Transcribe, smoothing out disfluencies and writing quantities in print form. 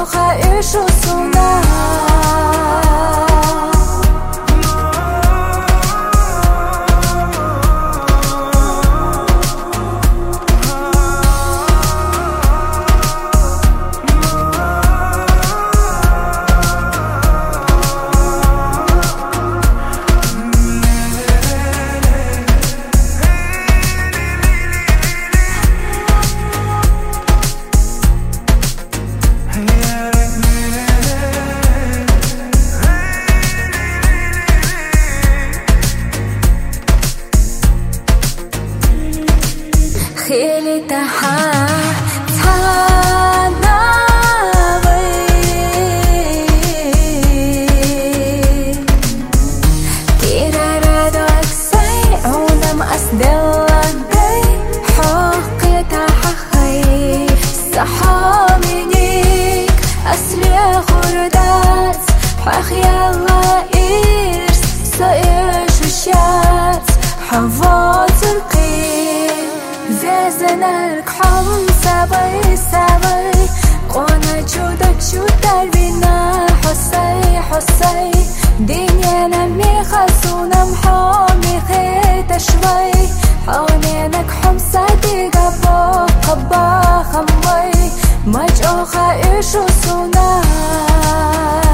خائش وصونا خيلي تحا تانا وي كيرا رادو اكسي عونم أسدلان دي حقي تحخي سحامينيك أسري خردات حخي الله إيرس سائش وشات حوات القيم زنالك حم سباي سباي قونا جودك جودر بينا حسي حسي دنيا نمي خسونم حامي خيت شوي حامينك حم صديق قبا قبا خموي مجأو خائش وصونا